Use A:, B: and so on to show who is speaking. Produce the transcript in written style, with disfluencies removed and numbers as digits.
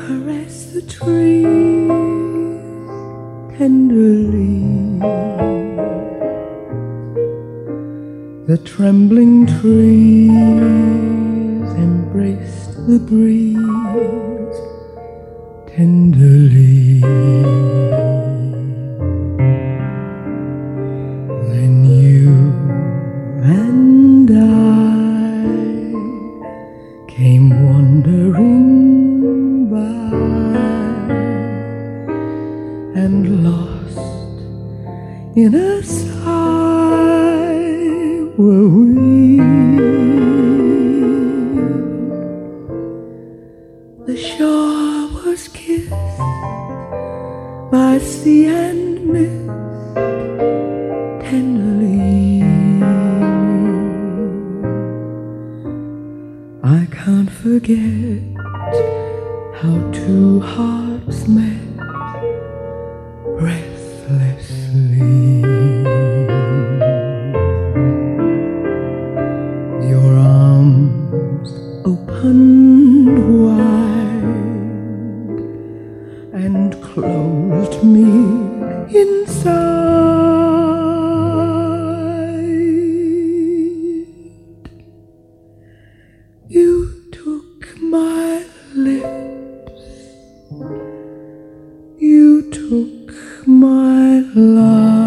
A: caress the trees tenderly. The trembling trees embraced the breeze tenderly. Then you and I came wandering by, and lost in a sigh were we. The shore was kissed by sea and mist tenderly. I can't forget how two hearts met breathlessly. Your arms opened wide and closed me inside. You took my lips, you took my life.